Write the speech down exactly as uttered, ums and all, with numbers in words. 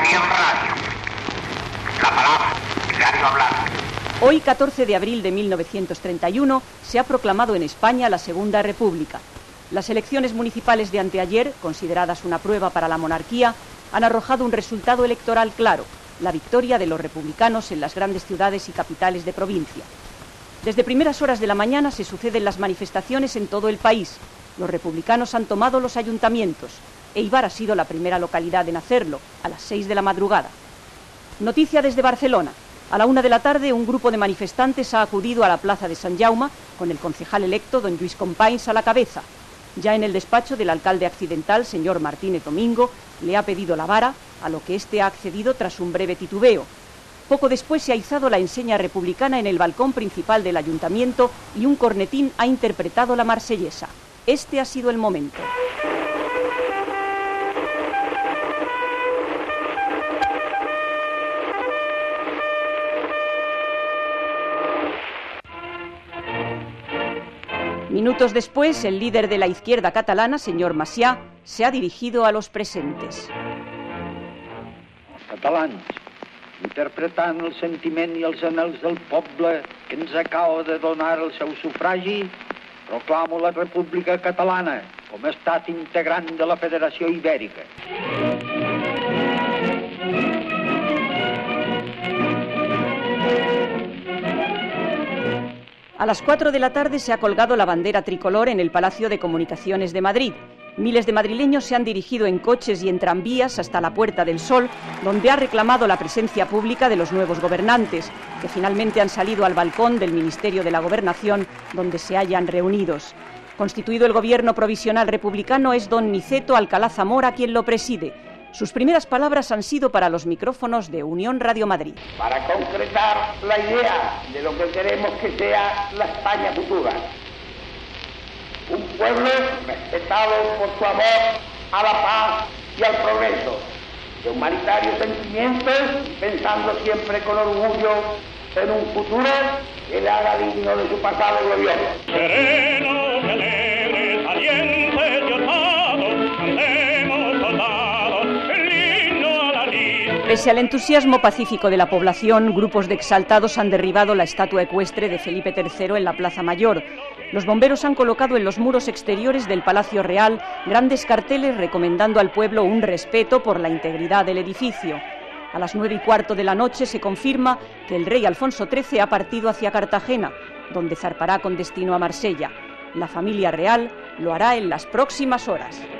Unión Radio. La palabra, diario hablar. Hoy, catorce de abril de mil novecientos treinta y uno, se ha proclamado en España la Segunda República. Las elecciones municipales de anteayer, consideradas una prueba para la monarquía, han arrojado un resultado electoral claro, la victoria de los republicanos en las grandes ciudades y capitales de provincia. Desde primeras horas de la mañana se suceden las manifestaciones en todo el país. Los republicanos han tomado los ayuntamientos. Eibar ha sido la primera localidad en hacerlo, a las seis de la madrugada. Noticia desde Barcelona. A la una de la tarde, un grupo de manifestantes ha acudido a la plaza de Sant Jaume con el concejal electo, don Lluís Companys, a la cabeza. Ya en el despacho del alcalde accidental, señor Martínez Domingo, le ha pedido la vara, a lo que éste ha accedido tras un breve titubeo. Poco después se ha izado la enseña republicana en el balcón principal del ayuntamiento y un cornetín ha interpretado la marsellesa. Este ha sido el momento. Minutos después, el líder de la izquierda catalana, señor Macià, se ha dirigido a los presentes. Catalans, interpretant el sentiment i els anhels del poble que ens acaba de donar el seu sufragi, proclamo la República Catalana com a estat integrant de la Federació Ibèrica. A las cuatro de la tarde se ha colgado la bandera tricolor en el Palacio de Comunicaciones de Madrid. Miles de madrileños se han dirigido en coches y en tranvías hasta la Puerta del Sol, donde ha reclamado la presencia pública de los nuevos gobernantes, que finalmente han salido al balcón del Ministerio de la Gobernación, donde se hallan reunidos. Constituido el gobierno provisional republicano, es don Niceto Alcalá Zamora quien lo preside. Sus primeras palabras han sido para los micrófonos de Unión Radio Madrid. Para concretar la idea de lo que queremos que sea la España futura. Un pueblo respetado por su amor a la paz y al progreso, de humanitarios sentimientos, pensando siempre con orgullo en un futuro que le haga digno de su pasado glorioso. Serenos, alegres, valientes y osados, cantemos soldados el himno a la lid. Pese al entusiasmo pacífico de la población, grupos de exaltados han derribado la estatua ecuestre de Felipe tercero en la Plaza Mayor. Los bomberos han colocado en los muros exteriores del Palacio Real grandes carteles recomendando al pueblo un respeto por la integridad del edificio. A las nueve y cuarto de la noche se confirma que el rey Alfonso trece ha partido hacia Cartagena, donde zarpará con destino a Marsella. La familia real lo hará en las próximas horas.